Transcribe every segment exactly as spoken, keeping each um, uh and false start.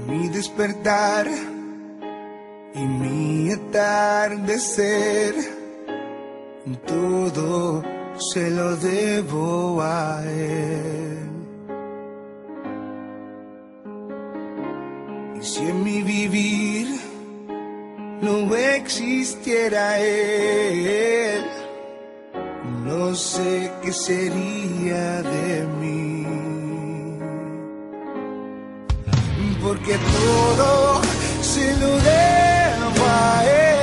mi despertar y mi atardecer, todo se lo debo a Él. Y si en mi vivir no existiera Él, no sé qué sería de mí. Porque todo se lo debo a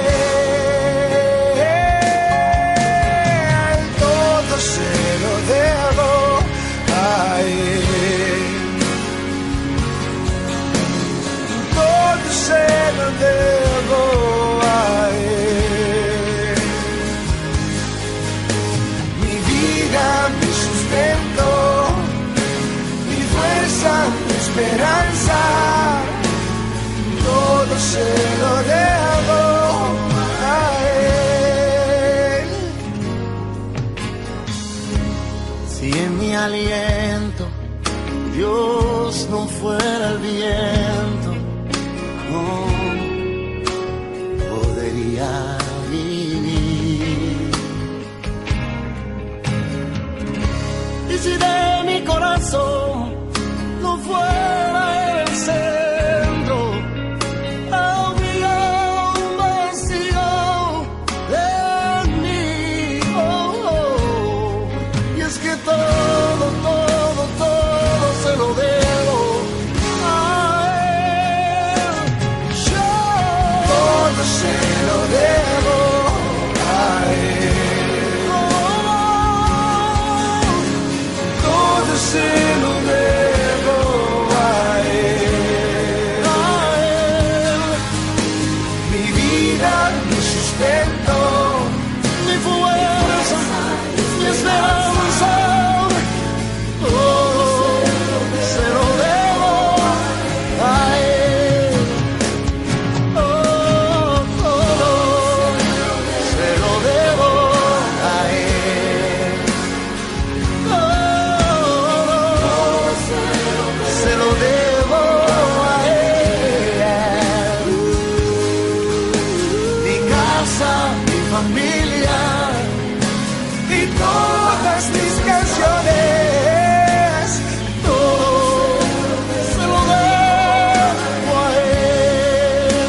Él, todo se lo debo a Él, todo se lo debo a Él. Mi vida, mi sustento, mi fuerza, mi esperanza, todo se lo debo a Él. Si en mi aliento Dios no fuera el viento, no podría vivir. Y si de mi corazón no fuera el centro, habría un vacío en mí. Oh, oh. Y es que todo, todo, todo se lo debo a Él. Yo Todo se lo debo a Él, todo se lo debo a Él. a Él, Mi vida, mi sustento, mi fuerza, mi esperanza, todo se lo debo a Él. Oh, todo se lo debo a Él. Todo se lo debo a Él. Mi casa, mi familia y todas mis canciones, todo se lo debo a Él.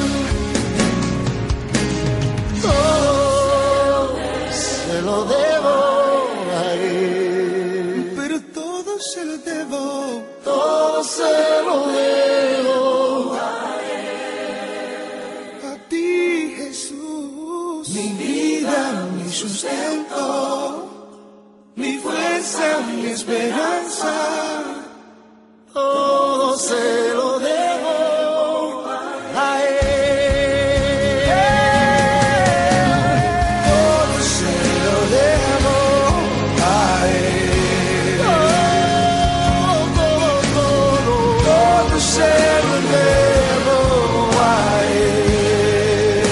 Todo se lo debo a Él. pero todo se lo debo. Todo se lo debo A ti, Jesús, mi vida, mi sustento, mi fuerza, mi esperanza, todo se lo debo a Él. todo se lo debo a Él, Todo, todo, todo se lo debo a Él.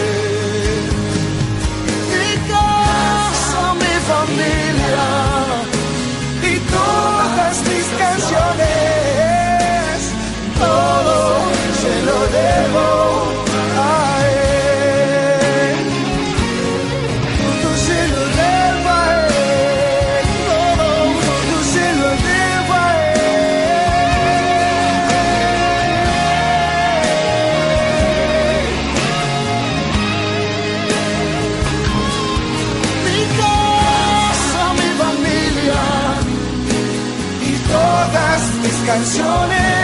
mi casa, mi familia, Y todas mis canciones, todo se lo debo a Él, todo se lo debo a Él, todo se lo debo a mi casa, mi familia, Él. Y todas mis canciones,